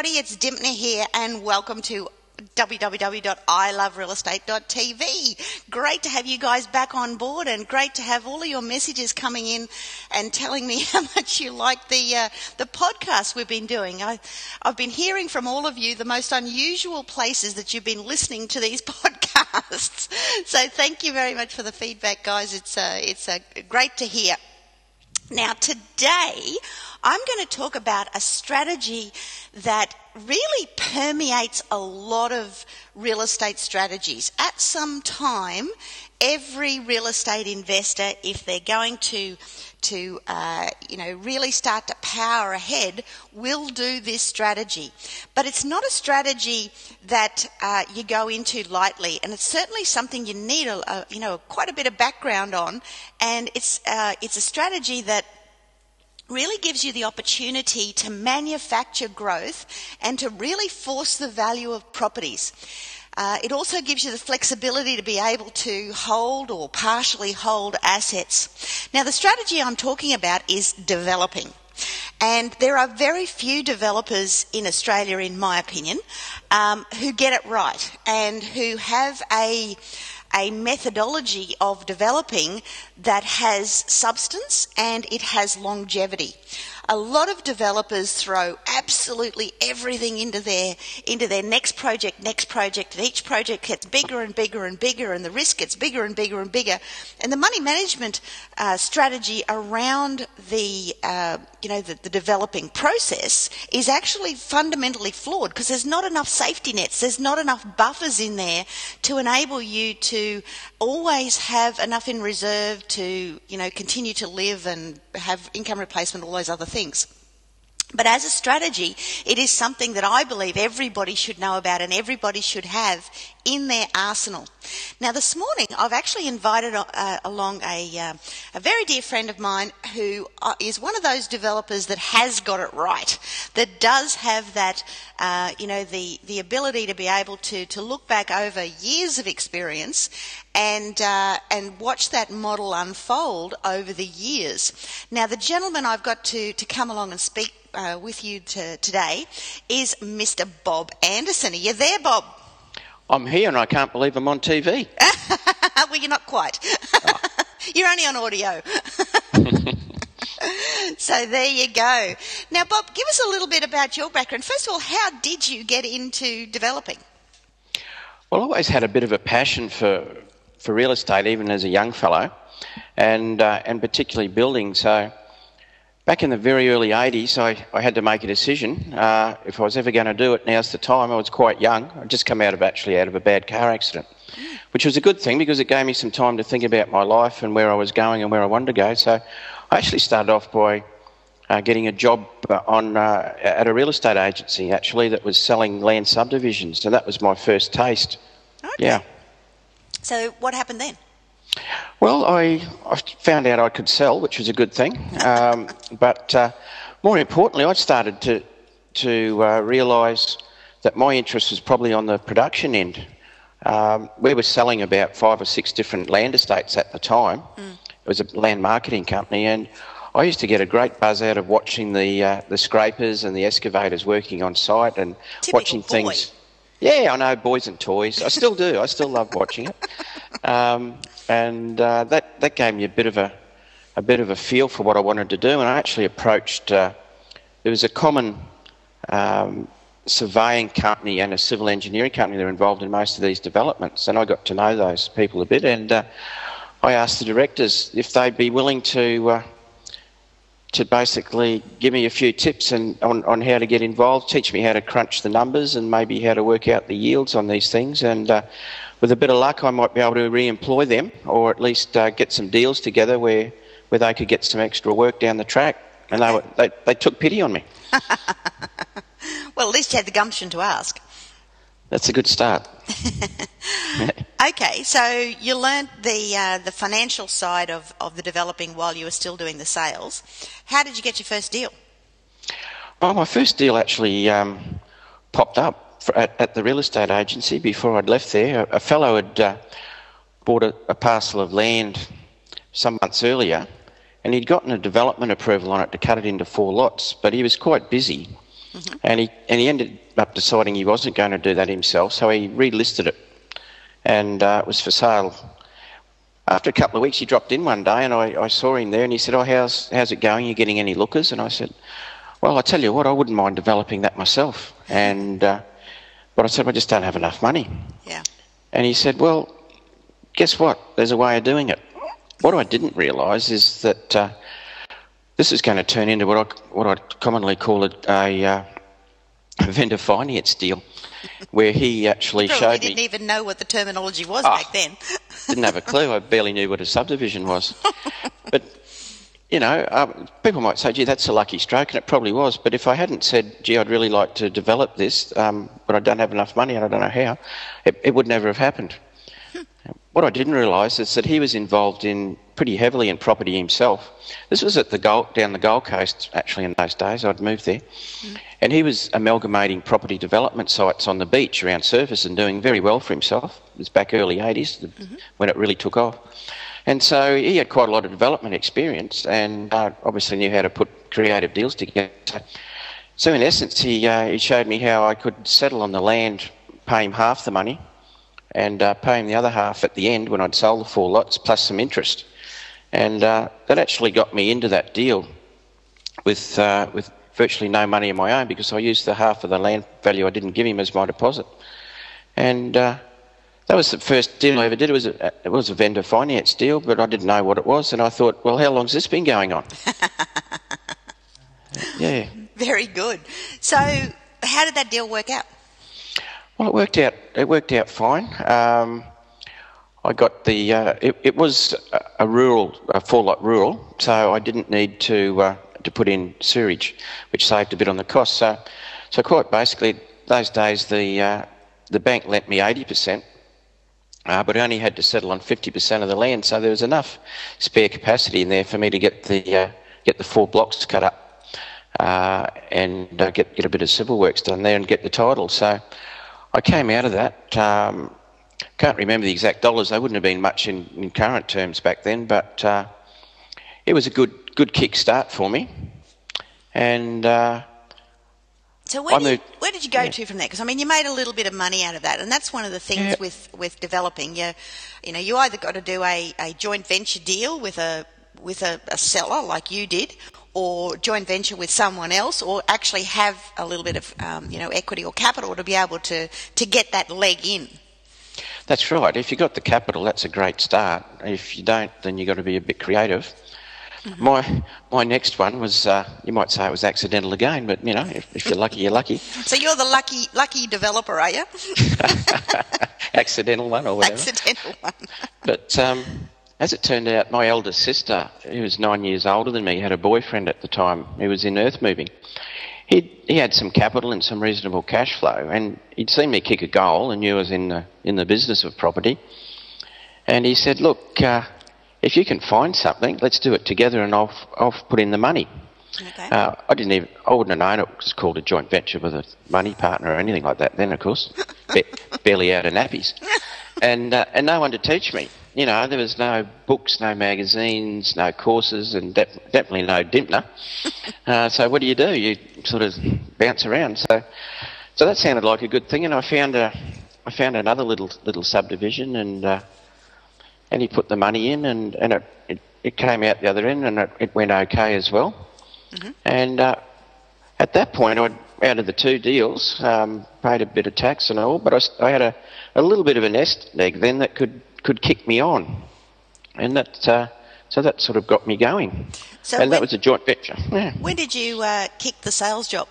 everybody, it's Dimpner here and welcome to www.iloverealestate.tv. Great to have you guys back on board and great to have all of your messages coming in and telling me how much you like the podcast we've been doing. I've been hearing from all of you the most unusual places that you've been listening to these podcasts. So thank you very much for the feedback, guys. It's great to hear. Now today I'm going to talk about a strategy that really permeates a lot of real estate strategies. At some time, every real estate investor, if they're going to really start to power ahead, will do this strategy. But it's not a strategy that you go into lightly, and it's certainly something you need quite a bit of background on. And it's a strategy that really gives you the opportunity to manufacture growth and to really force the value of properties. It also gives you the flexibility to be able to hold or partially hold assets. Now, the strategy I'm talking about is developing. And there are very few developers in Australia, in my opinion, who get it right and who have a methodology of developing that has substance and it has longevity. A lot of developers throw absolutely everything into their next project, and each project gets bigger and bigger and bigger, and the risk gets bigger and bigger and bigger. And the money management strategy around the developing process is actually fundamentally flawed because there's not enough safety nets, there's not enough buffers in there to enable you to always have enough in reserve to continue to live and have income replacement, all those other things. But as a strategy, it is something that I believe everybody should know about and everybody should have in their arsenal. Now, this morning, I've actually invited along a very dear friend of mine who is one of those developers that has got it right, that does have that, the ability to be able to look back over years of experience and watch that model unfold over the years. Now, the gentleman I've got to come along and speak with you today is Mr. Bob Anderson. Are you there, Bob? I'm here and I can't believe I'm on TV. Well, you're not quite. Oh. You're only on audio. So there you go. Now, Bob, give us a little bit about your background. First of all, how did you get into developing? Well, I always had a bit of a passion for real estate, even as a young fellow, and particularly building. So back in the very early 80s, I had to make a decision. If I was ever going to do it, now's the time. I was quite young. I'd just come out of a bad car accident, which was a good thing because it gave me some time to think about my life and where I was going and where I wanted to go. So I actually started off by getting a job at a real estate agency, actually, that was selling land subdivisions. So that was my first taste. Okay. Yeah. So what happened then? Well, I found out I could sell, which was a good thing. But more importantly, I started to realise that my interest was probably on the production end. We were selling about 5 or 6 different land estates at the time. It was a land marketing company, and I used to get a great buzz out of watching the scrapers and the excavators working on site and Typical watching boy. things. Yeah, I know, boys and toys. I still do. I still love watching it. That gave me a bit of a feel for what I wanted to do, and I actually approached. There was a common surveying company and a civil engineering company that were involved in most of these developments, and I got to know those people a bit. And I asked the directors if they'd be willing to basically give me a few tips on how to get involved, teach me how to crunch the numbers and maybe how to work out the yields on these things. And with a bit of luck, I might be able to re-employ them or at least get some deals together where they could get some extra work down the track. And they took pity on me. Well, at least you had the gumption to ask. That's a good start. Okay, so you learnt the financial side of the developing while you were still doing the sales. How did you get your first deal? Well, my first deal actually popped up at the real estate agency before I'd left there. A fellow had bought a parcel of land some months earlier, and he'd gotten a development approval on it to cut it into 4 lots, but he was quite busy. And he ended up deciding he wasn't going to do that himself, so he relisted it, and it was for sale. After a couple of weeks, he dropped in one day, and I saw him there, and he said, "Oh, how's it going? Are you getting any lookers?" And I said, "Well, I tell you what, I wouldn't mind developing that myself." And but I said, "I just don't have enough money." Yeah. And he said, "Well, guess what? There's a way of doing it." What I didn't realise is that this is going to turn into what I commonly call a vendor finance deal, where he actually showed me. Didn't even know what the terminology was back then. Didn't have a clue. I barely knew what a subdivision was. But, you know, people might say, "Gee, that's a lucky stroke," and it probably was. But if I hadn't said, "Gee, I'd really like to develop this, but I don't have enough money and I don't know how," it would never have happened. What I didn't realise is that he was involved in pretty heavily in property himself. This was at down the Gold Coast, actually, in those days. I'd moved there. And he was amalgamating property development sites on the beach around surface and doing very well for himself. It was back early 80s when it really took off. And so he had quite a lot of development experience and obviously knew how to put creative deals together. So in essence, he showed me how I could settle on the land, pay him half the money, and pay him the other half at the end when I'd sold the 4 lots, plus some interest. And that actually got me into that deal with virtually no money of my own, because I used the half of the land value I didn't give him as my deposit. And that was the first deal I ever did. It was a vendor finance deal, but I didn't know what it was. And I thought, well, how long's this been going on? Yeah. Very good. So how did that deal work out? Well, it worked out fine. I got the. It was a 4-lot rural, so I didn't need to put in sewerage, which saved a bit on the cost. So quite basically, those days the bank lent me 80%, but I only had to settle on 50% of the land. So there was enough spare capacity in there for me to get the 4 blocks cut up and get a bit of civil works done there and get the title. So I came out of that. Can't remember the exact dollars. They wouldn't have been much in current terms back then, but it was a good kick start for me. And so where did you go to from there? Because I mean, you made a little bit of money out of that, and that's one of the things with developing. You either got to do a joint venture deal with a seller like you did, or joint venture with someone else, or actually have a little bit of equity or capital to be able to get that leg in. That's right. If you got the capital, that's a great start. If you don't, then you've got to be a bit creative. Mm-hmm. My next one was, you might say it was accidental again, but if you're lucky, you're lucky. So you're the lucky developer, are you? Accidental one or whatever. Accidental one. But as it turned out, my eldest sister, who was 9 years older than me, had a boyfriend at the time who was in earth moving. He had some capital and some reasonable cash flow, and he'd seen me kick a goal and knew I was in the business of property. And he said, "Look, if you can find something, let's do it together, and I'll put in the money." Okay. I wouldn't have known it was called a joint venture with a money partner or anything like that then, of course. Barely out of nappies. And no one to teach me. There was no books, no magazines, no courses, and definitely no Dimpner. So what do? You sort of bounce around. So that sounded like a good thing, and I found another little subdivision, and he put the money in, and it came out the other end, and it went okay as well. Mm-hmm. And at that point, out of the 2 deals, paid a bit of tax and all, but I had a little bit of a nest egg then that could kick me on, and that sort of got me going. So that was a joint venture. Yeah. When did you kick the sales job?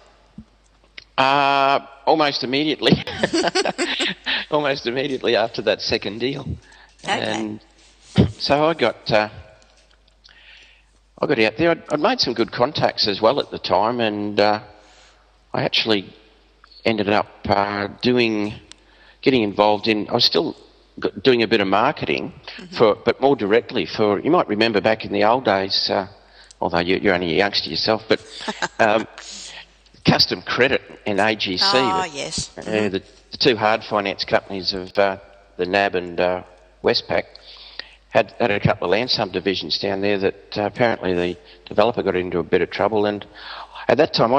Almost immediately. Almost immediately after that second deal. Okay. And so I got out there. I'd made some good contacts as well at the time, and I actually ended up getting involved in. I was still doing a bit of marketing, but more directly for. You might remember back in the old days, although you're only a youngster yourself, but Custom Credit and AGC. Oh, yes. The 2 hard finance companies of the NAB and Westpac had a couple of land subdivisions down there that apparently the developer got into a bit of trouble. And at that time,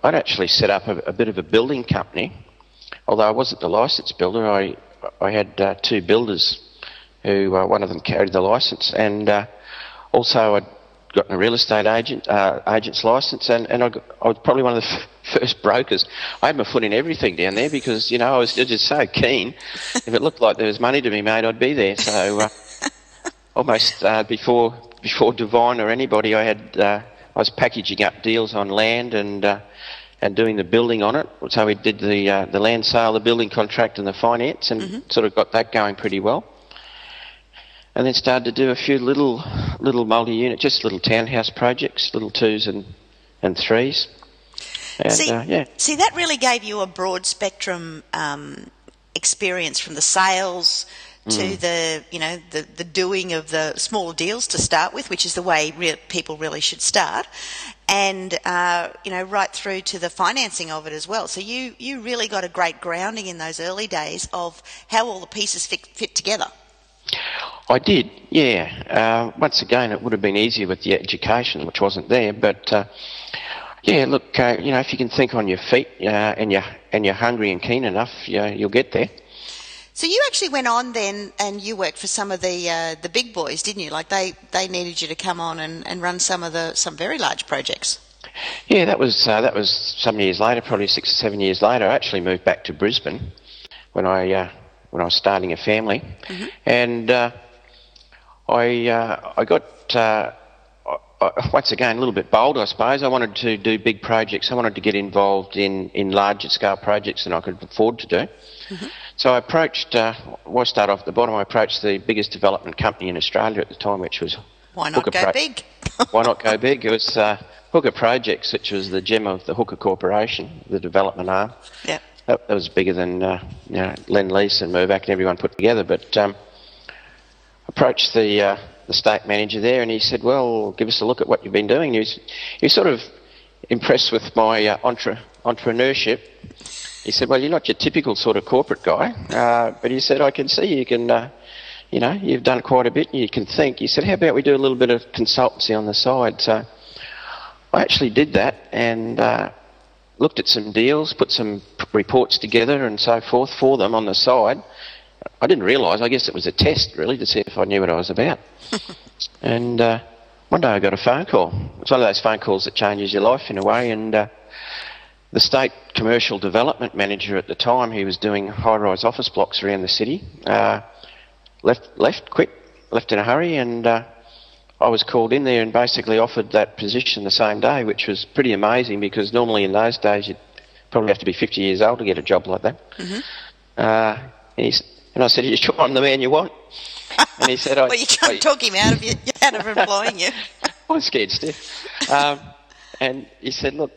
I'd actually set up a bit of a building company. Although I wasn't the licence builder, I had two builders who, one of them carried the licence, and also I'd gotten a real estate agent's licence, and I was probably one of the first brokers. I had my foot in everything down there because, you know, I was just so keen. If it looked like there was money to be made, I'd be there. So almost before Divine or anybody, I was packaging up deals on land and doing the building on it. So we did the land sale, the building contract and the finance, and sort of got that going pretty well. And then started to do a few little multi-unit, just little townhouse projects, little 2s and 3s. And, see, that really gave you a broad spectrum experience, from the sales to the doing of the smaller deals to start with, which is the way people really should start, and right through to the financing of it as well. So you really got a great grounding in those early days of how all the pieces fit together. I did, yeah. Once again, it would have been easier with the education, which wasn't there. But look, if you can think on your feet and you're hungry and keen enough, you'll get there. So you actually went on then, and you worked for some of the big boys, didn't you? Like they needed you to come on and run some very large projects. Yeah, that was some years later, probably 6 or 7 years later. I actually moved back to Brisbane when I was starting a family, and I got once again a little bit bold, I suppose. I wanted to do big projects. I wanted to get involved in larger scale projects than I could afford to do. So I approached. Well, start off at the bottom. I approached the biggest development company in Australia at the time, which was Why not go big? Why not go big? It was Hooker Projects, which was the gem of the Hooker Corporation, the development arm. Yeah. That was bigger than Lend-Lease and Mirvac and everyone put together. But approached the state manager there, and he said, "Well, give us a look at what you've been doing." He was sort of impressed with my entrepreneurship. He said, "Well, you're not your typical sort of corporate guy," but he said, "I can see you can, you've done quite a bit and you can think." He said, "How about we do a little bit of consultancy on the side?" So I actually did that and looked at some deals, put some reports together and so forth for them on the side. I didn't realise, I guess it was a test really to see if I knew what I was about. And one day I got a phone call. It's one of those phone calls that changes your life in a way, and the state commercial development manager at the time, he was doing high-rise office blocks around the city, left in a hurry, and I was called in there and basically offered that position the same day, which was pretty amazing because normally in those days you'd probably have to be 50 years old to get a job like that. And I said, "Are you sure I'm the man you want?" And he said, "Well, you can't talk him out of employing you." I was scared stiff. And he said, "Look,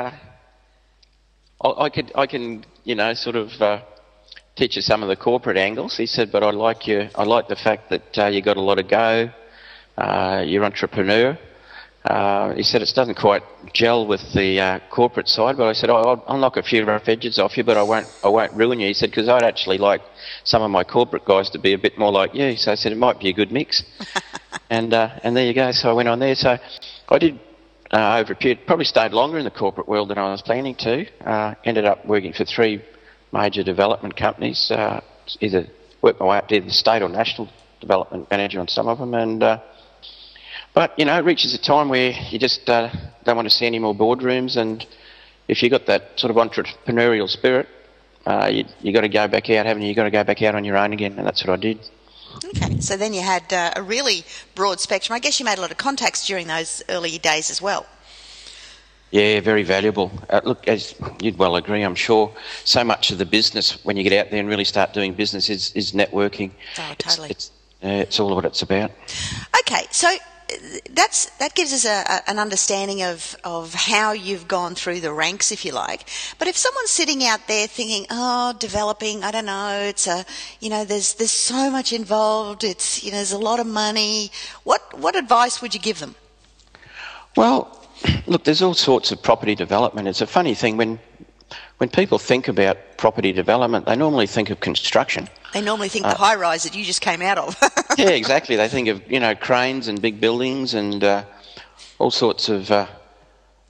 I can, sort of teach you some of the corporate angles." He said, "But I like the fact that you got a lot of go. You're entrepreneur." He said, "It doesn't quite gel with the corporate side," but I said, I'll knock a few rough edges off you, but I won't ruin you." He said, "Because I'd actually like some of my corporate guys to be a bit more like you." So I said, "It might be a good mix." and there you go. So I went on there. So I did over a period, probably stayed longer in the corporate world than I was planning to. Ended up working for 3 major development companies. Either worked my way up to the state or national development manager on some of them, and. But, it reaches a time where you just don't want to see any more boardrooms, and if you've got that sort of entrepreneurial spirit, you got to go back out, haven't you? You've got to go back out on your own again, and that's what I did. Okay, so then you had a really broad spectrum. I guess you made a lot of contacts during those early days as well. Yeah, very valuable. Look, as you'd well agree, I'm sure, so much of the business, when you get out there and really start doing business, is networking. Oh, totally. It's all what it's about. Okay, so that gives us an understanding of how you've gone through the ranks, if you like. But if someone's sitting out there thinking, developing, I don't know, it's there's so much involved, it's, there's a lot of money, what advice would you give them? Well, look, there's all sorts of property development. It's a funny thing, when people think about property development, they normally think of construction. They normally think the high-rise that you just came out of. Yeah, exactly. They think of, cranes and big buildings and all sorts of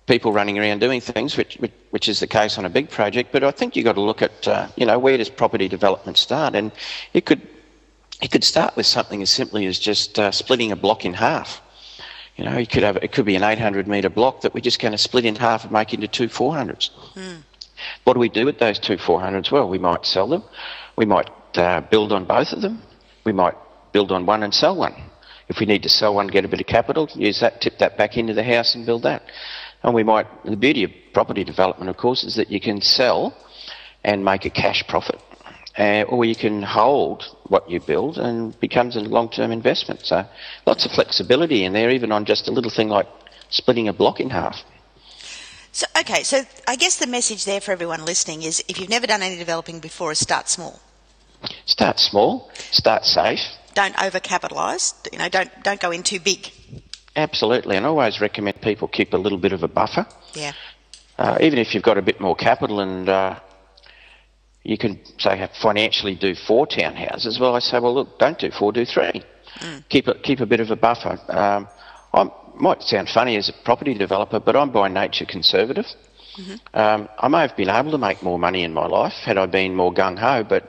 people running around doing things, which is the case on a big project. But I think you've got to look at, where does property development start? And it could start with something as simply as just splitting a block in half. It could be an 800-metre block that we're just going to split in half and make into two 400s. What do we do with those two 400s? Well, we might sell them. We might build on both of them. We might build on one and sell one. If we need to sell one, get a bit of capital, use that, tip that back into the house and build that. And the beauty of property development, of course, is that you can sell and make a cash profit. Or you can hold what you build and it becomes a long-term investment. So lots of flexibility in there, even on just a little thing like splitting a block in half. So I guess the message there for everyone listening is, if you've never done any developing before, is start small. Start small, start safe. Don't overcapitalise, don't go in too big. Absolutely, and I always recommend people keep a little bit of a buffer. Yeah. Even if you've got a bit more capital and you can, say, financially do 4 townhouses, well, I say, well, look, don't do 4, do 3. Keep a bit of a buffer. I might sound funny as a property developer, but I'm by nature conservative. I may have been able to make more money in my life had I been more gung-ho, but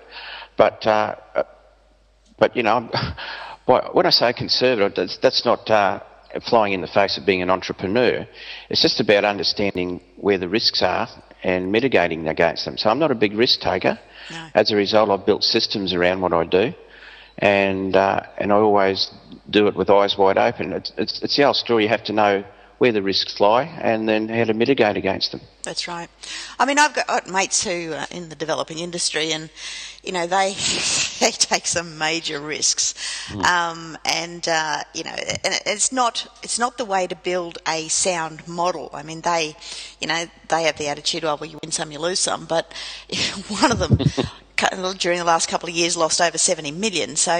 when I say conservative, that's not flying in the face of being an entrepreneur. It's just about understanding where the risks are and mitigating against them. So I'm not a big risk taker. No. As a result, I've built systems around what I do, and I always do it with eyes wide open. It's the old story. You have to know where the risks lie and then how to mitigate against them. That's right. I mean, I've got mates who are in the developing industry, and they take some major risks, and it's not the way to build a sound model. I mean, they have the attitude, well, you win some, you lose some. But one of them during the last couple of years lost over 70 million, so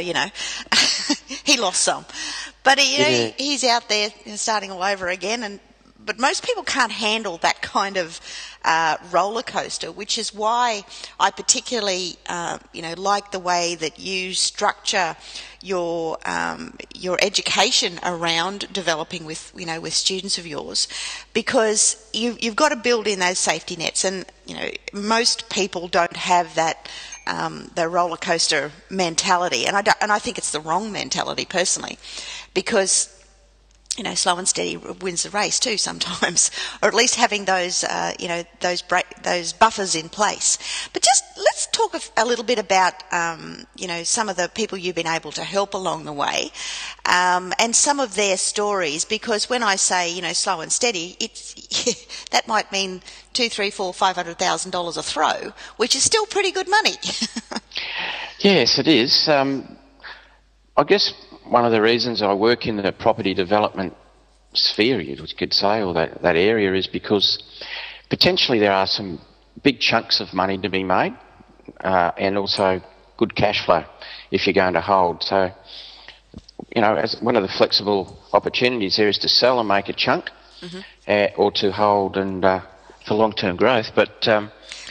he lost some. But he's out there starting all over again, but most people can't handle that kind of roller coaster, which is why I particularly like the way that you structure your education around developing with students of yours, because you've got to build in those safety nets, and most people don't have that the roller coaster mentality, and I think it's the wrong mentality personally, because slow and steady wins the race too sometimes, or at least having those those buffers in place. But just let's talk a little bit about some of the people you've been able to help along the way, and some of their stories, because when I say slow and steady, it's that might mean $2, $3, $4, $500,000 a throw, which is still pretty good money. Yes, it is. I guess one of the reasons I work in the property development sphere, you could say, or that area, is because potentially there are some big chunks of money to be made, and also good cash flow if you're going to hold. So, as one of the flexible opportunities there is to sell and make a chunk, or to hold and for long-term growth. But tell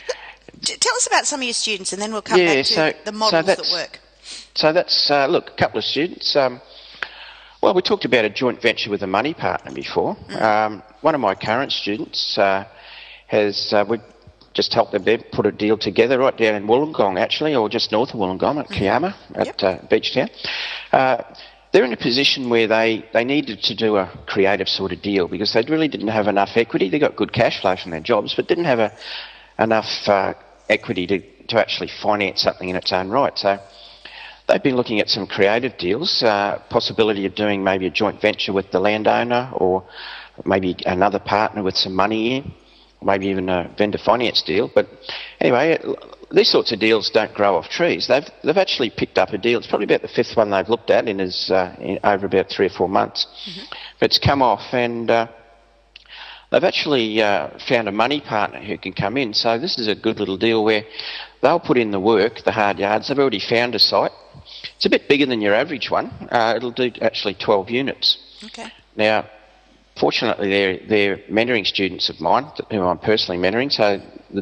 us about some of your students, and then we'll come back to the models that work. So that's, look, a couple of students. Well, we talked about a joint venture with a money partner before. One of my current students we've just helped them put a deal together right down in Wollongong, actually, or just north of Wollongong at Kiama at Beachtown. They're in a position where they needed to do a creative sort of deal because they really didn't have enough equity. They got good cash flow from their jobs, but didn't have enough equity to actually finance something in its own right. So they've been looking at some creative deals, possibility of doing maybe a joint venture with the landowner, or maybe another partner with some money in, maybe even a vendor finance deal. But anyway, these sorts of deals don't grow off trees. They've actually picked up a deal. It's probably about the 5th one they've looked at in over about 3 or 4 months. But it's come off, and they've actually found a money partner who can come in. So this is a good little deal where they'll put in the work, the hard yards. They've already found a site. It's a bit bigger than your average one. It'll do actually 12 units. Okay. Now, fortunately, they're mentoring students of mine, who I'm personally mentoring, so the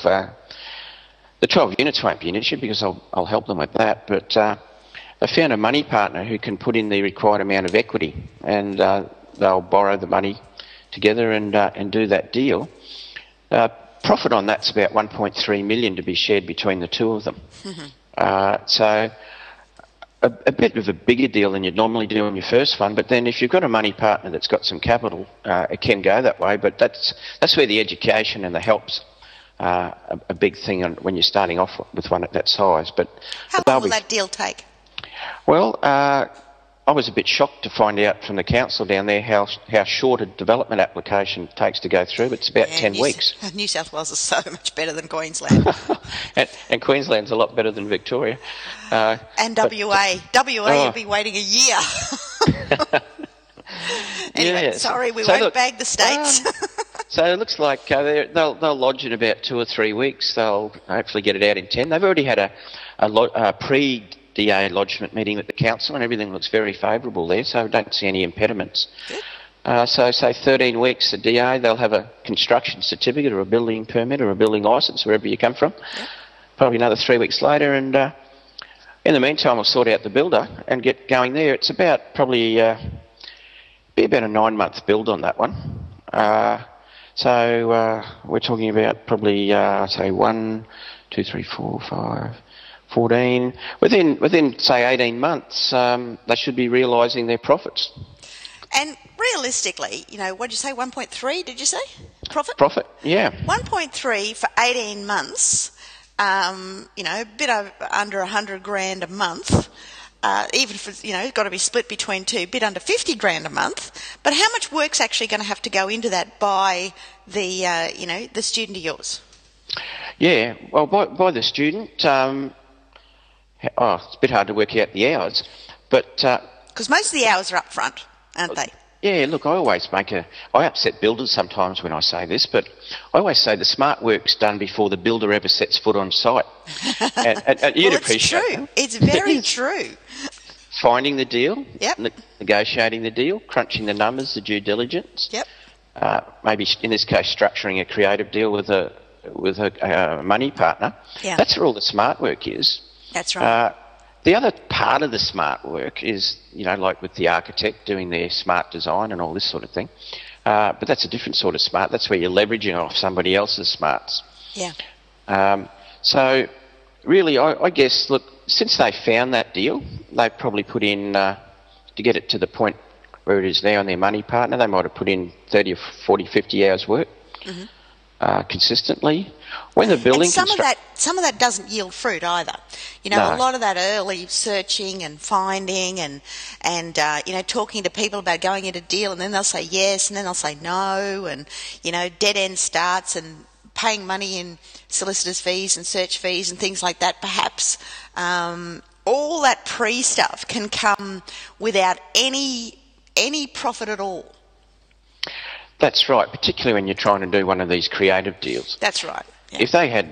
12 units won't be an issue because I'll help them with that. But they found a money partner who can put in the required amount of equity, and they'll borrow the money together and do that deal. Profit on that's about 1.3 million to be shared between the two of them. So a bit of a bigger deal than you'd normally do on your first fund, but then if you've got a money partner that's got some capital, it can go that way. But that's where the education and the help's a big thing when you're starting off with one at that size. But how long will that deal take? Well, I was a bit shocked to find out from the council down there how short a development application takes to go through. It's about 10 weeks. New South Wales is so much better than Queensland. and Queensland's a lot better than Victoria. And WA. You'd be waiting a year. Anyway, yeah. Sorry, we won't bag the states. So it looks like they'll lodge in about 2 or 3 weeks. They'll hopefully get it out in 10. They've already had a pre-DA lodgement meeting at the council, and everything looks very favourable there, so I don't see any impediments. So say 13 weeks, the DA, they'll have a construction certificate or a building permit or a building licence, wherever you come from. Probably another 3 weeks later, and in the meantime, we'll sort out the builder and get going there. It's about probably be about a 9-month build on that one. So we're talking about probably, say, 1, 2, 3, 4, 5, 14. Within say, 18 months, they should be realising their profits. And realistically, what did you say, 1.3, did you say? Profit, yeah. 1.3 for 18 months, a bit under 100 grand a month. Even if it's, got to be split between two, a bit under 50 grand a month. But how much work's actually going to have to go into that by the, the student of yours? Yeah, well, by the student, it's a bit hard to work out the hours, but... Because most of the hours are up front, aren't they? Yeah, look, I upset builders sometimes when I say this, but I always say the smart work's done before the builder ever sets foot on site. And you'd appreciate it's true. It's very true. Finding the deal, yep. Negotiating the deal, crunching the numbers, the due diligence. Yep. Maybe in this case, structuring a creative deal with a money partner. Yeah. That's where all the smart work is. That's right. The other part of the smart work is, like with the architect doing their smart design and all this sort of thing. But that's a different sort of smart. That's where you're leveraging off somebody else's smarts. Yeah. So really, I guess, look, since they found that deal, they've probably put in, to get it to the point where it is now and their money partner, they might have put in 30 or 40, 50 hours work. Mm-hmm. Consistently. When the building and some of that doesn't yield fruit either. No. A lot of that early searching and finding and talking to people about going into a deal, and then they'll say yes and then they'll say no, and dead end starts and paying money in solicitors' fees and search fees and things like that. Perhaps all that pre stuff can come without any profit at all. That's right, particularly when you're trying to do one of these creative deals. That's right. Yeah. If they had,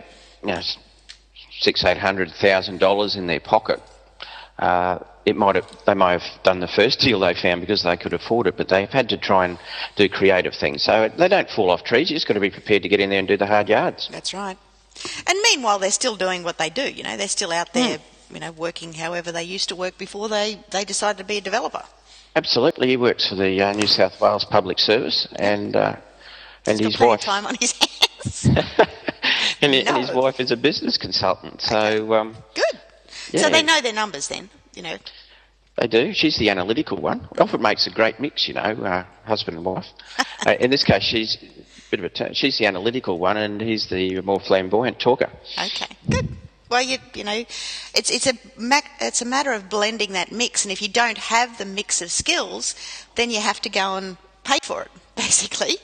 $600,000-$800,000 in their pocket, they might have done the first deal they found because they could afford it, but they've had to try and do creative things. So they don't fall off trees. You just got to be prepared to get in there and do the hard yards. That's right. And meanwhile, they're still doing what they do. They're still out there, working however they used to work before they decided to be a developer. Absolutely, he works for the New South Wales Public Service, and his wife. Time on his hands. and his wife is a business consultant. So good. Yeah. So they know their numbers, then. They do. She's the analytical one. Often makes a great mix, husband and wife. In this case, she's a bit of she's the analytical one, and he's the more flamboyant talker. Okay, good. Well, it's a matter of blending that mix, and if you don't have the mix of skills, then you have to go and pay for it, basically.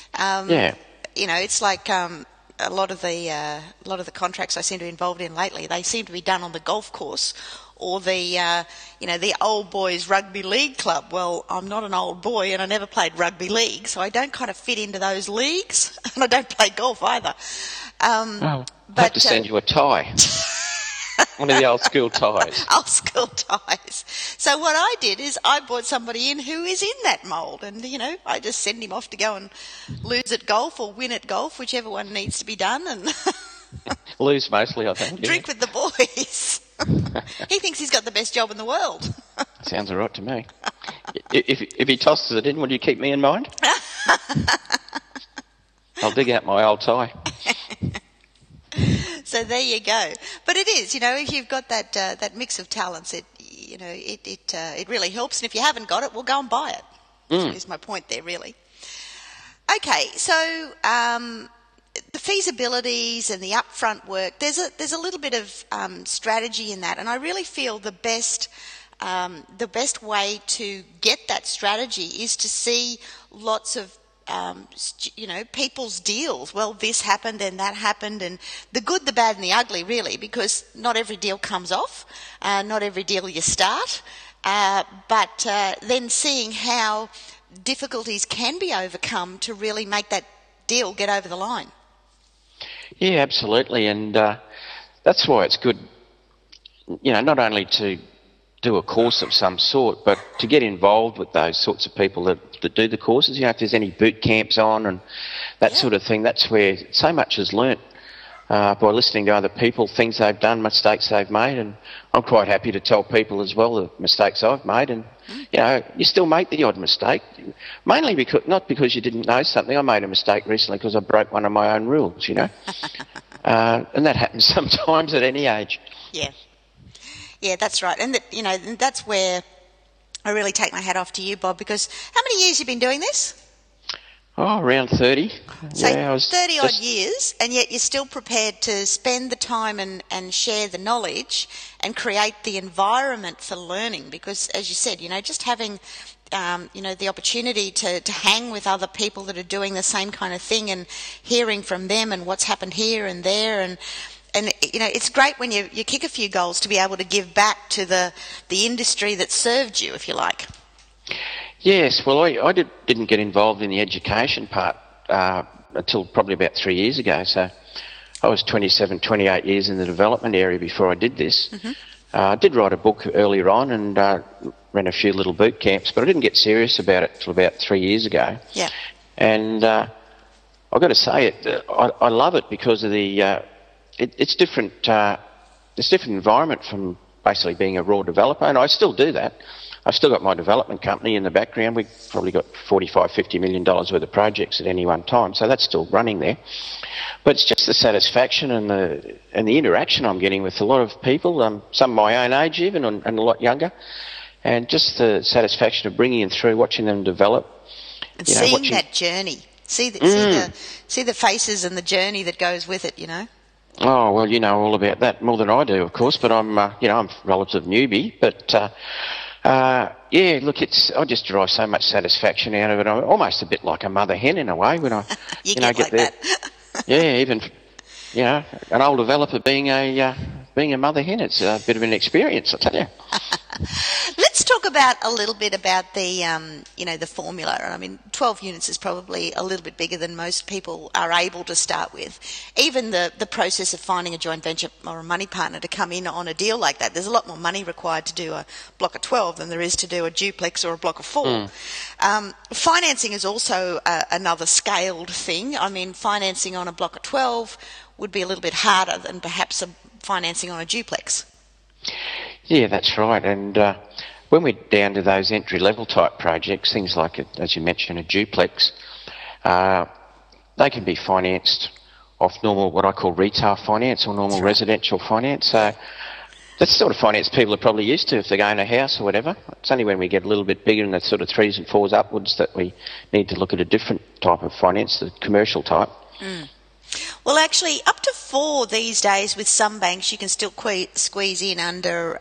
It's like a lot of the contracts I seem to be involved in lately. They seem to be done on the golf course or the old boys rugby league club. Well, I'm not an old boy, and I never played rugby league, so I don't kind of fit into those leagues, and I don't play golf either. I have to send you a tie. One of the old school ties. Old school ties. So what I did is I brought somebody in who is in that mould, and I just send him off to go and lose at golf or win at golf, whichever one needs to be done, and lose mostly, I think. Drink with the boys. He thinks he's got the best job in the world. Sounds all right to me. If he tosses it in, will you keep me in mind? I'll dig out my old tie. So there you go. But it is, if you've got that mix of talents, it really helps. And if you haven't got it, well, go and buy it. Is my point there, really. Okay, so the feasibilities and the upfront work, there's a little bit of strategy in that, and I really feel the best way to get that strategy is to see lots of people's deals. Well, this happened and that happened, and the good, the bad and the ugly, really, because not every deal comes off, not every deal you start, but then seeing how difficulties can be overcome to really make that deal get over the line. Yeah, absolutely, and that's why it's good, not only to do a course of some sort, but to get involved with those sorts of people that do the courses. If there's any boot camps on and that sort of thing, that's where so much is learnt by listening to other people, things they've done, mistakes they've made, and I'm quite happy to tell people as well the mistakes I've made, and you still make the odd mistake, mainly not because you didn't know something. I made a mistake recently because I broke one of my own rules, and that happens sometimes at any age. Yeah, that's right. And that's where I really take my hat off to you, Bob, because how many years have you been doing this? Oh, around 30. So 30-odd years, and yet you're still prepared to spend the time and share the knowledge and create the environment for learning, because, as you said, just having the opportunity to hang with other people that are doing the same kind of thing and hearing from them and what's happened here and there, and it's great when you kick a few goals to be able to give back to the industry that served you, if you like. Yes, well, I didn't get involved in the education part until probably about 3 years ago. So I was 27, 28 years in the development area before I did this. Mm-hmm. I did write a book earlier on and ran a few little boot camps, but I didn't get serious about it until about 3 years ago. Yeah. And I've got to say I love it because of the it's different. It's a different environment from basically being a raw developer, and I still do that. I've still got my development company in the background. We've probably got $45-50 million worth of projects at any one time, so that's still running there. But it's just the satisfaction and the interaction I'm getting with a lot of people, some my own age even, and a lot younger, and just the satisfaction of bringing them through, watching them develop. And seeing that journey, see the faces and the journey that goes with it, Oh, well, you know all about that more than I do, of course, but I'm a relative newbie, but look, I just derive so much satisfaction out of it. I'm almost a bit like a mother hen in a way when I get like there. That. Yeah, even an old developer being a mother hen, it's a bit of an experience, I tell you. Let's talk about a little bit about the the formula. I mean, 12 units is probably a little bit bigger than most people are able to start with. Even the process of finding a joint venture or a money partner to come in on a deal like that, there's a lot more money required to do a block of 12 than there is to do a duplex or a block of 4. Financing is also another scaled thing. I mean, financing on a block of 12 would be a little bit harder than perhaps financing on a duplex. Yeah, that's right. And when we're down to those entry-level type projects, things like, as you mentioned, a duplex, they can be financed off normal, what I call retail finance or normal residential finance. So that's the sort of finance people are probably used to if they own a house or whatever. It's only when we get a little bit bigger in the sort of 3s and 4s upwards that we need to look at a different type of finance, the commercial type. Well, actually, up to 4 these days with some banks, you can still squeeze in under,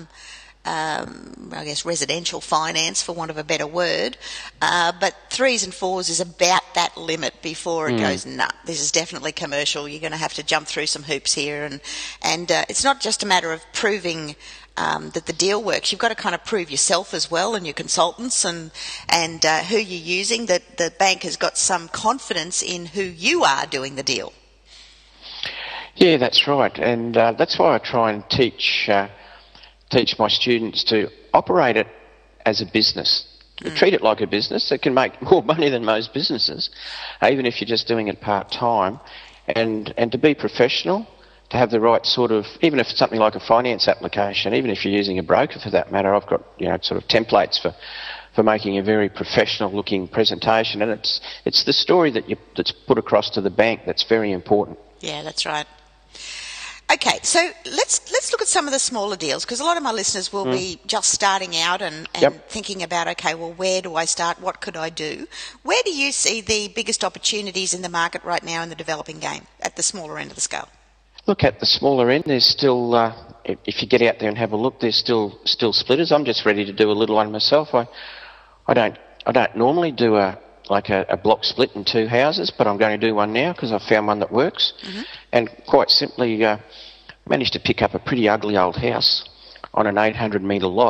I guess, residential finance, for want of a better word. But 3s and 4s is about that limit before it goes, this is definitely commercial. You're going to have to jump through some hoops here. And it's not just a matter of proving that the deal works. You've got to kind of prove yourself as well, and your consultants and who you're using, that the bank has got some confidence in who you are doing the deal. Yeah, that's right, and that's why I try and teach my students to operate it as a business. Treat it like a business. It can make more money than most businesses, even if you're just doing it part-time, and to be professional, to have the right sort of, even if it's something like a finance application, even if you're using a broker for that matter, I've got sort of templates for for making a very professional-looking presentation, and it's the story that's put across to the bank that's very important. Yeah, that's right. Okay, so let's look at some of the smaller deals, because a lot of my listeners will be just starting out and thinking about, okay, well, where do I start? What could I do? Where do you see the biggest opportunities in the market right now in the developing game at the smaller end of the scale? Look, at the smaller end, there's still, if you get out there and have a look, there's still splitters. I'm just ready to do a little one myself. I don't normally do a block split in two houses, but I'm going to do one now because I've found one that works. And quite simply managed to pick up a pretty ugly old house on an 800 metre lot.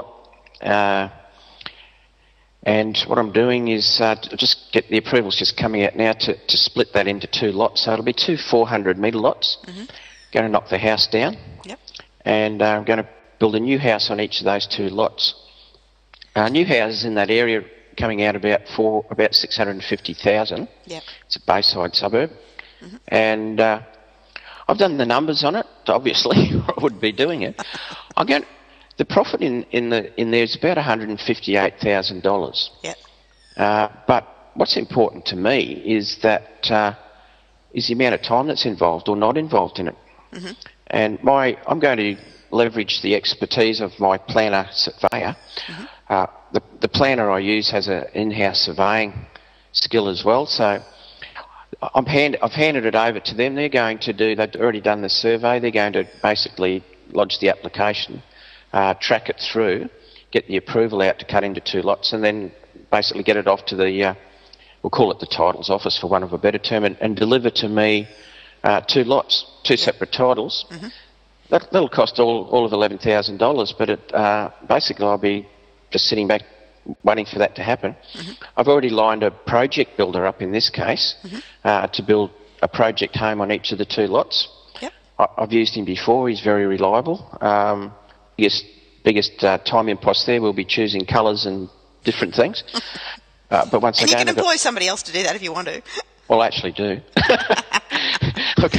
And what I'm doing is just get the approvals just coming out now to split that into two lots. So it'll be two 400 metre lots. Going to knock the house down. And I'm going to build a new house on each of those two lots. New houses in that area coming out about 650,000. It's a Bayside suburb. And I've done the numbers on it, obviously, I wouldn't be doing it. The profit in there is about $158,000. But what's important to me is that is the amount of time that's involved or not involved in it. And I'm going to leverage the expertise of my planner surveyor. The planner I use has an in-house surveying skill as well, so I've handed it over to them. They've already done the survey. They're going to basically lodge the application, track it through, get the approval out to cut into two lots, and then basically get it off to we'll call it the titles office for want of a better term, and deliver to me two lots, two separate titles. That'll cost all of $11,000, but basically I'll be just sitting back waiting for that to happen. I've already lined a project builder up in this case to build a project home on each of the two lots. I've used him before. He's very reliable. Biggest time impost there will be choosing colours and different things. But once and again, you can employ somebody else to do that if you want to. Well, I actually do. Look,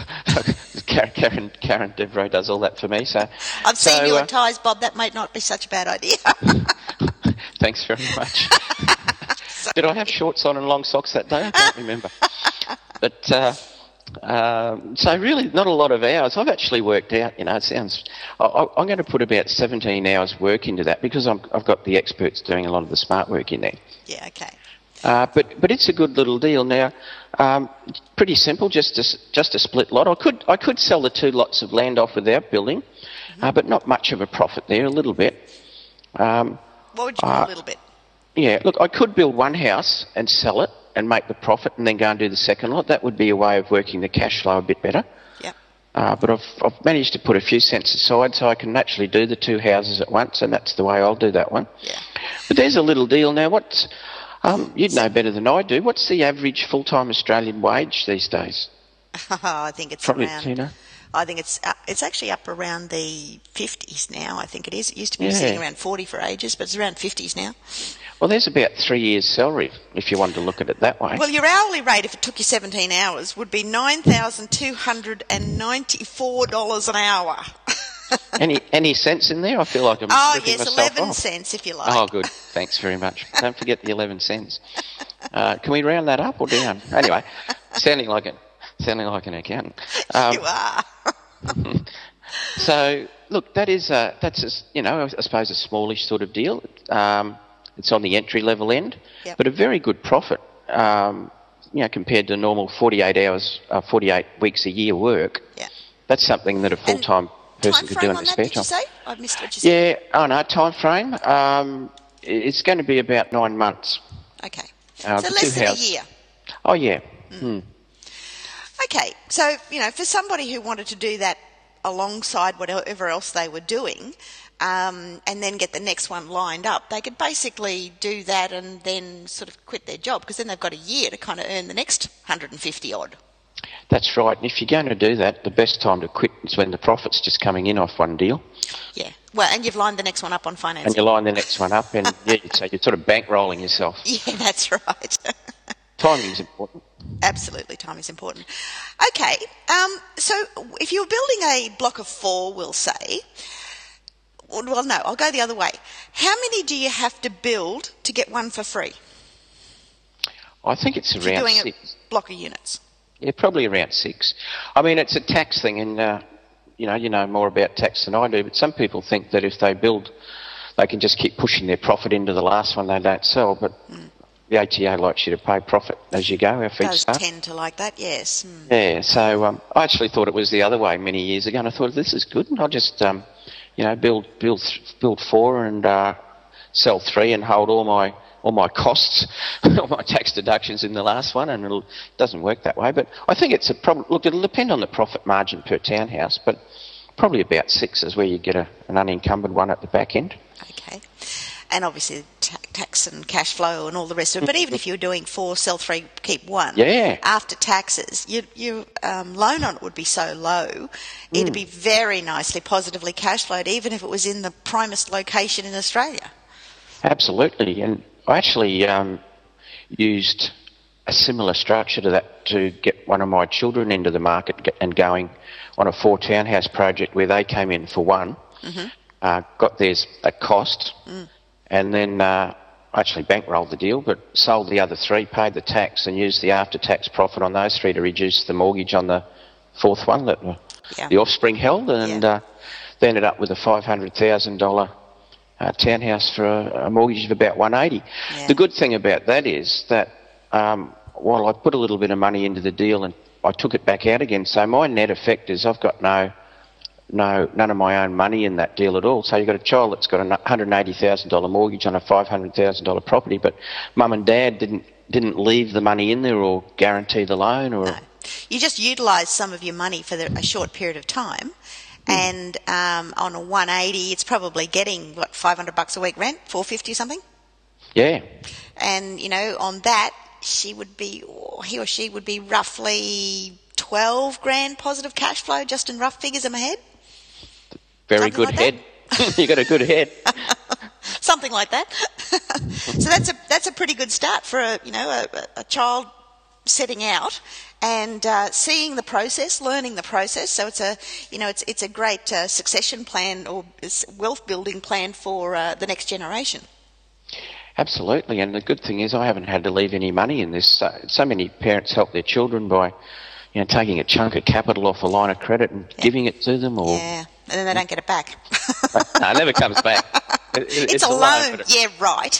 Karen Devro does all that for me. So I've seen you in ties, Bob. That might not be such a bad idea. Thanks very much. Did I have shorts on and long socks that day? I can't remember. But so really, not a lot of hours. I've actually worked out. It sounds. I'm going to put about 17 hours work into that because I've got the experts doing a lot of the smart work in there. Yeah. Okay. But it's a good little deal now. Pretty simple, just a split lot. I could sell the two lots of land off without building, but not much of a profit there. A little bit. What would you call a little bit? Yeah, look, I could build one house and sell it and make the profit, and then go and do the second lot. That would be a way of working the cash flow a bit better. But I've managed to put a few cents aside so I can actually do the two houses at once, and that's the way I'll do that one. But there's a little deal now. You'd know better than I do. What's the average full-time Australian wage these days? I think it's probably around. Tina. I think it's actually up around the 50s now. I think it is. It used to be sitting around 40 for ages, but it's around 50s now. Well, there's about 3 years' salary if you wanted to look at it that way. Well, your hourly rate, if it took you 17 hours, would be $9,294 an hour. Any cents in there? I feel like I'm ripping myself 11 off. cents if you like. Oh, good. Thanks very much. Don't forget the 11 cents. Can we round that up or down? Anyway, sounding like an accountant. You are. So, look, that's I suppose a smallish sort of deal. It's on the entry level end, but a very good profit. Compared to normal 48 weeks a year work. That's something that a full-time person could do in their spare time. Did you say? I missed what you said. Time frame. It's going to be about 9 months. Okay. So less than a year. Oh, yeah. Okay, so, for somebody who wanted to do that alongside whatever else they were doing, and then get the next one lined up, they could basically do that and then sort of quit their job, because then they've got a year to kind of earn the next 150 odd. That's right, and if you're going to do that, the best time to quit is when the profit's just coming in off one deal. Yeah, well, and you've lined the next one up on financing. And you line the next one up, and so you're sort of bankrolling yourself. Yeah, that's right. Timing's important. Absolutely, time is important. Okay, so if you're building a block of 4, we'll say, Well, no, I'll go the other way. How many do you have to build to get one for free? I think it's If you're around doing 6. a block of units. Yeah, probably around 6. I mean, it's a tax thing, and you know more about tax than I do. But some people think that if they build, they can just keep pushing their profit into the last one they don't sell. But the ATO likes you to pay profit as you go. Our Does tend to like that, yes. Yeah, so I actually thought it was the other way many years ago, and I thought this is good, and I'll just build 4 and sell 3 and hold all my costs, all my tax deductions in the last one, and it doesn't work that way. But I think it's a problem. Look, it'll depend on the profit margin per townhouse, but probably about 6 is where you get an unencumbered one at the back end. Okay. And obviously tax and cash flow and all the rest of it. But even if you were doing 4, sell 3, keep 1, after taxes, your loan on it would be so low, it'd be very nicely positively cash flowed, even if it was in the primest location in Australia. Absolutely. And I actually used a similar structure to that to get one of my children into the market and going on a 4 townhouse project where they came in for 1, got theirs at cost, and then actually bankrolled the deal, but sold the other 3, paid the tax, and used the after-tax profit on those 3 to reduce the mortgage on the 4th one that the offspring held, and they ended up with a $500,000 townhouse for a mortgage of about $180,000. The good thing about that is that while I put a little bit of money into the deal and I took it back out again, so my net effect is I've got none of my own money in that deal at all. So you've got a child that's got a $180,000 mortgage on a $500,000 property, but mum and dad didn't leave the money in there or guarantee the loan. Or no. You just utilise some of your money for a short period of time, and on a 180, it's probably getting $500 a week rent, $450 something. Yeah. And on that, he or she would be roughly 12 grand positive cash flow, just in rough figures in my head. Very good head. You got a good head. Something like that. So that's a pretty good start for a child setting out and seeing the process, learning the process. So it's a great succession plan or wealth building plan for the next generation. Absolutely, and the good thing is I haven't had to leave any money in this. So many parents help their children by taking a chunk of capital off a line of credit and giving it to them. And then they don't get it back. No, it never comes back. It's a loan. Yeah, right.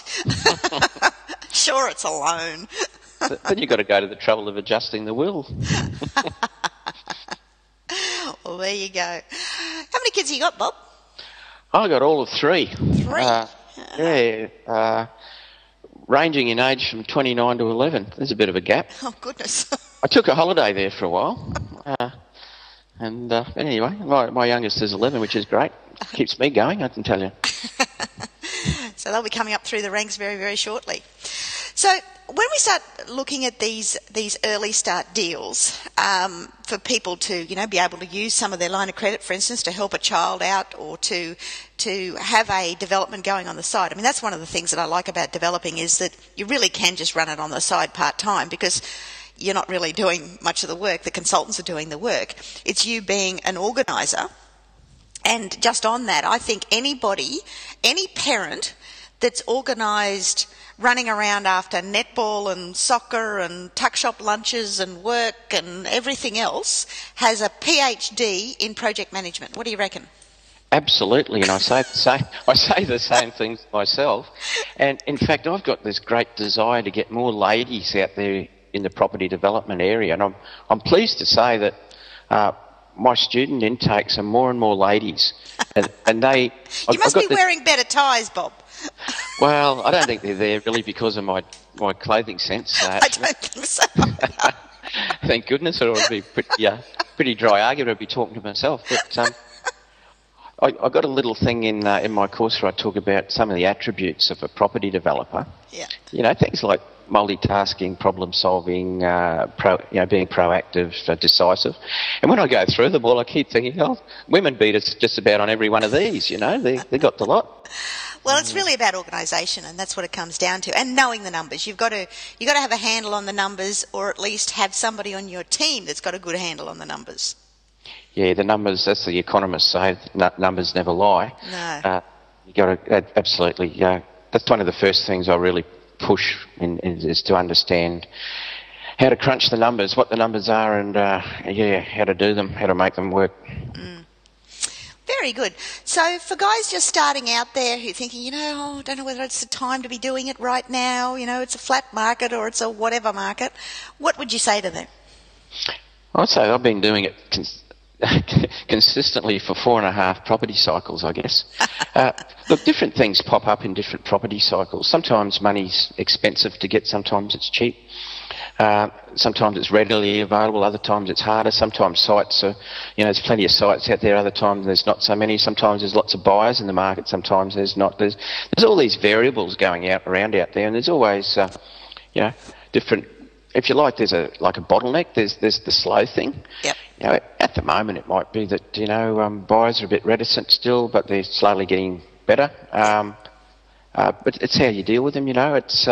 Sure, it's a loan. Then you've got to go to the trouble of adjusting the will. Well, there you go. How many kids have you got, Bob? I got all of 3. 3? Ranging in age from 29 to 11. There's a bit of a gap. Oh, goodness. I took a holiday there for a while. Anyway, my youngest is 11, which is great. Keeps me going, I can tell you. So they'll be coming up through the ranks very, very shortly. So when we start looking at these early start deals for people to be able to use some of their line of credit, for instance, to help a child out or to have a development going on the side. I mean, that's one of the things that I like about developing is that you really can just run it on the side part-time because you're not really doing much of the work. The consultants are doing the work. It's you being an organiser. And just on that, I think any parent that's organised running around after netball and soccer and tuck shop lunches and work and everything else has a PhD in project management. What do you reckon? Absolutely, and I say the same things myself. And in fact, I've got this great desire to get more ladies out there in the property development area, and I'm pleased to say that my student intakes are more and more ladies, and they. You must be wearing better ties, Bob. Well, I don't think they're there really because of my clothing sense. I don't think so. Thank goodness, or it would be pretty dry argument. I'd be talking to myself. But I got a little thing in my course where I talk about some of the attributes of a property developer. Yeah. Things like multitasking, problem solving, being proactive, decisive. And when I go through them all, I keep thinking, women beat us just about on every one of these. They got the lot. Well, it's really about organisation, and that's what it comes down to, and knowing the numbers. You've got to have a handle on the numbers, or at least have somebody on your team that's got a good handle on the numbers. Yeah, the numbers, as the economists say, numbers never lie. No. You got to absolutely, that's one of the first things I really push is to understand how to crunch the numbers, what the numbers are, and how to do them, how to make them work. Very good. So for guys just starting out there who are thinking, I don't know whether it's the time to be doing it right now, it's a flat market or it's a whatever market, what would you say to them? I'd say I've been doing it consistently for 4.5 property cycles, I guess. Look, different things pop up in different property cycles. Sometimes money's expensive to get, sometimes it's cheap. Sometimes it's readily available, other times it's harder. Sometimes sites are, there's plenty of sites out there, other times there's not so many. Sometimes there's lots of buyers in the market, sometimes there's not. There's all these variables going around out there, and there's always, different. If you like, there's a bottleneck. There's the slow thing. Yep. At the moment it might be that, buyers are a bit reticent still, but they're slowly getting better. But it's how you deal with them, It's...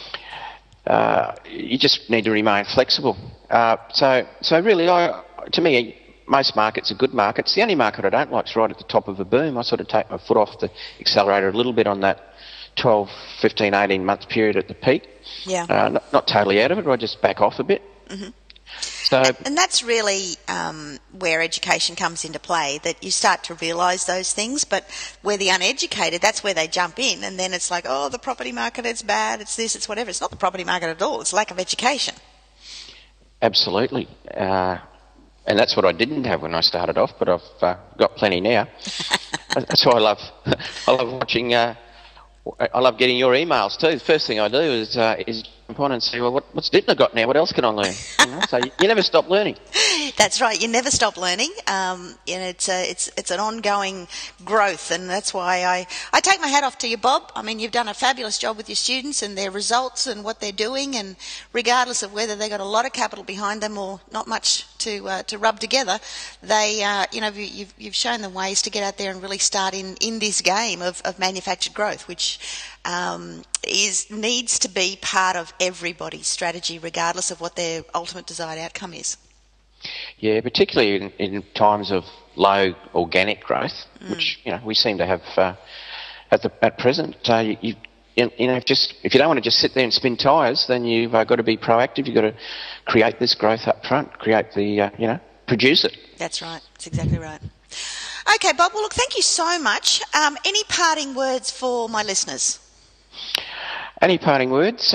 you just need to remain flexible. So really, to me, most markets are good markets. The only market I don't like is right at the top of a boom. I sort of take my foot off the accelerator a little bit on that 12, 15, 18-month period at the peak. Yeah. Not totally out of it, but I just back off a bit. Mm-hmm. So, and that's really where education comes into play, that you start to realise those things, but where the uneducated, that's where they jump in, and then it's like, the property market, it's bad, it's this, it's whatever. It's not the property market at all, it's lack of education. Absolutely. And that's what I didn't have when I started off, but I've got plenty now. That's why I love watching... I love getting your emails too. The first thing I do is jump on and see, well, what's Dittner got now? What else can I learn? So you never stop learning. That's right. You never stop learning. It's an ongoing growth, and that's why I take my hat off to you, Bob. I mean, you've done a fabulous job with your students and their results and what they're doing, and regardless of whether they've got a lot of capital behind them or not much to rub together, you've shown them ways to get out there and really start in this game of manufactured growth, which needs to be part of everybody's strategy, regardless of what their ultimate desired outcome is. Yeah, particularly in times of low organic growth, which we seem to have at present. If you don't want to just sit there and spin tyres, then you've got to be proactive. You've got to create this growth up front, create produce it. That's right. That's exactly right. Okay, Bob. Well, look, thank you so much. Any parting words for my listeners? Any parting words?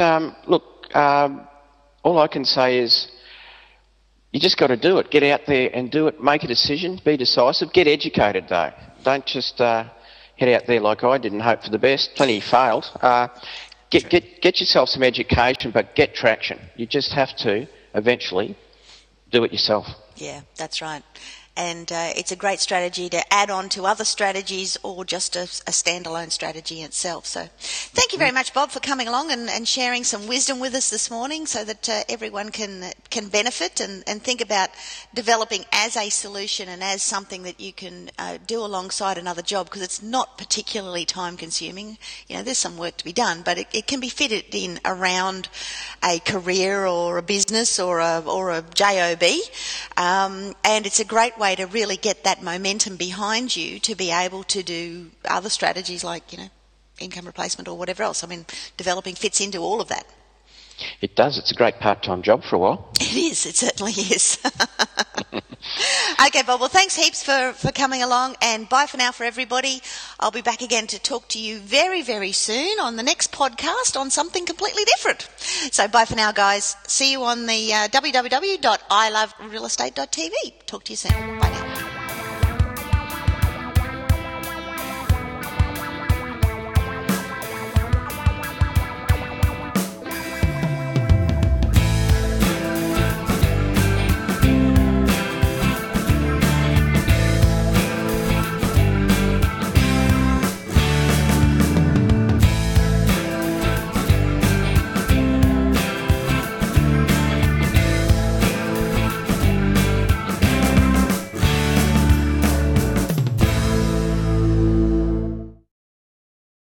All I can say is you just got to do it. Get out there and do it. Make a decision. Be decisive. Get educated, though. Don't just head out there like I did and hope for the best. Plenty failed. Get yourself some education, but get traction. You just have to eventually do it yourself. Yeah, that's right. And it's a great strategy to add on to other strategies or just a standalone strategy in itself. So thank you very much, Bob, for coming along and sharing some wisdom with us this morning so that everyone can benefit and think about developing as a solution and as something that you can do alongside another job, because it's not particularly time consuming. There's some work to be done, but it can be fitted in around a career or a business or a job. And it's a great way to really get that momentum behind you to be able to do other strategies like, income replacement or whatever else. I mean, developing fits into all of that. It does. It's a great part-time job for a while. It is. It certainly is. Okay, Bob. Well, thanks heaps for coming along, and bye for now for everybody. I'll be back again to talk to you very, very soon on the next podcast on something completely different. So bye for now, guys. See you on the www.iloverealestate.tv. Talk to you soon.